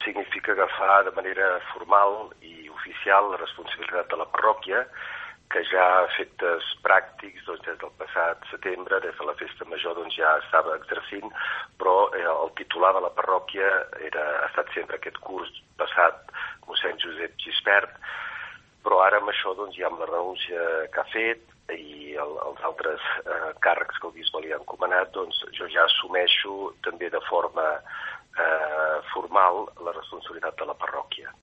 significa agafar de manera formal i oficial la responsabilitat de la parròquia, que ja a efectes pràctics des del passat setembre, des de la festa major, ja estava exercint, però el titular de la parròquia ha estat sempre aquest curs passat mossèn Josep Gispert, però ara amb això, i amb la renúncia que ha fet i els altres càrrecs que el bisbe li ha encomanat, jo ja assumeixo també de forma formal la responsabilitat de la parròquia.